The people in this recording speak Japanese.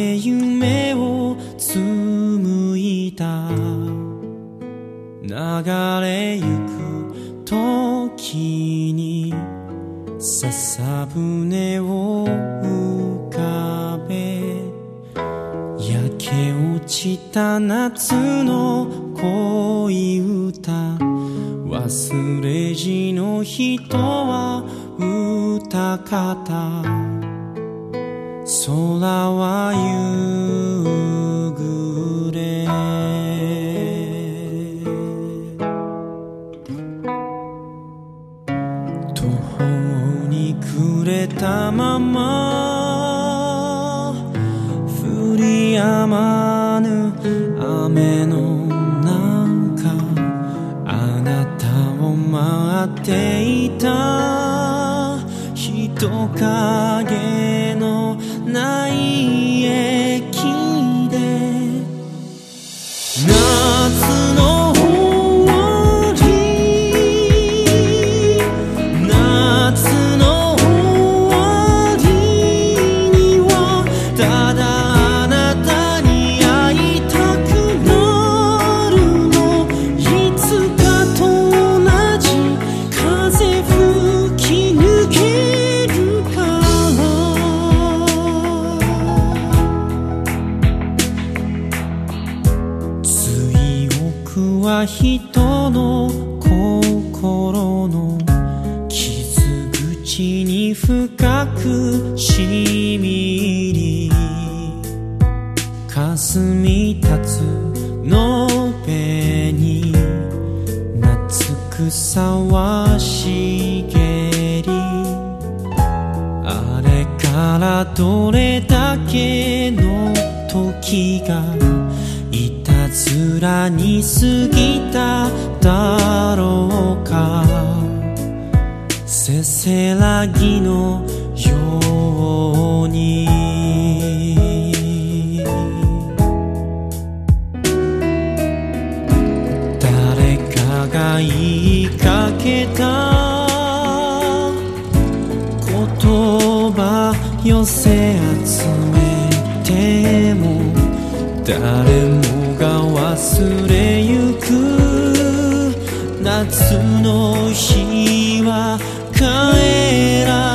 で夢を紡いだ流れゆく時に笹舟を浮かべ焼け落ちた夏の恋歌忘れじの人は歌方空は夕暮れ途方に暮れたまま降り止まぬ雨の中あなたを待っていた人影のない駅で夏の終わり夏の終わりにはただあなたに会いたくなるのいつかと同じ風吹き抜けるは人の心の傷口に深くしみり霞み立つのべに夏草は茂りあれからどれだけの時がいたずらに過ぎただろうかせせらぎのように誰かが言いかけた言葉寄せ集めても誰もが忘れゆく夏の日は帰ら